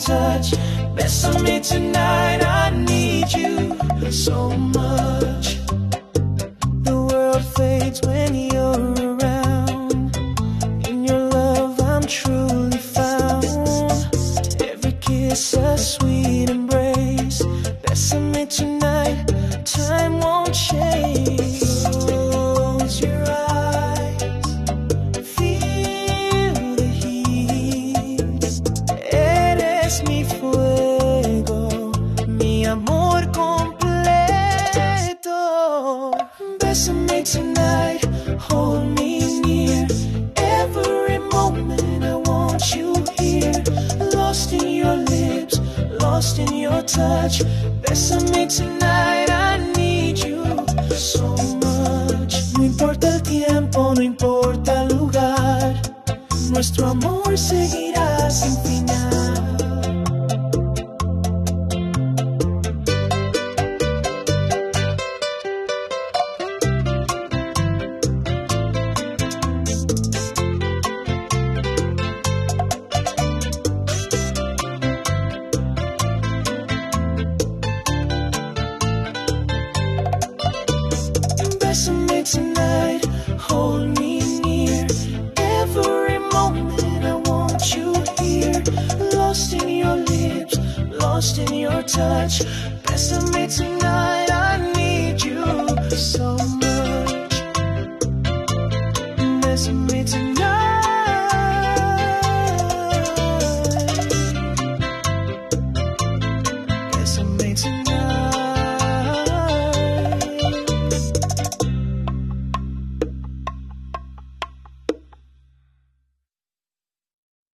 touch. Bésame tonight, I need you so much. The world fades when you're around. In your love I'm truly found. Every kiss a sweet embrace. Bésame tonight, time won't change. Close your eyes, feel the heat. Eres mi fuego, mi amor completo. Bésame tonight, hold me near. Every moment I want you here. Lost in your lips, lost in your touch. Bésame tonight, I need you so much. No importa el tiempo, no importa el lugar, nuestro amor seguirá sin final. Bésame tonight, hold me near. Every moment I want you here. Lost in your lips, lost in your touch. Bésame tonight, I need you so much. Bésame tonight.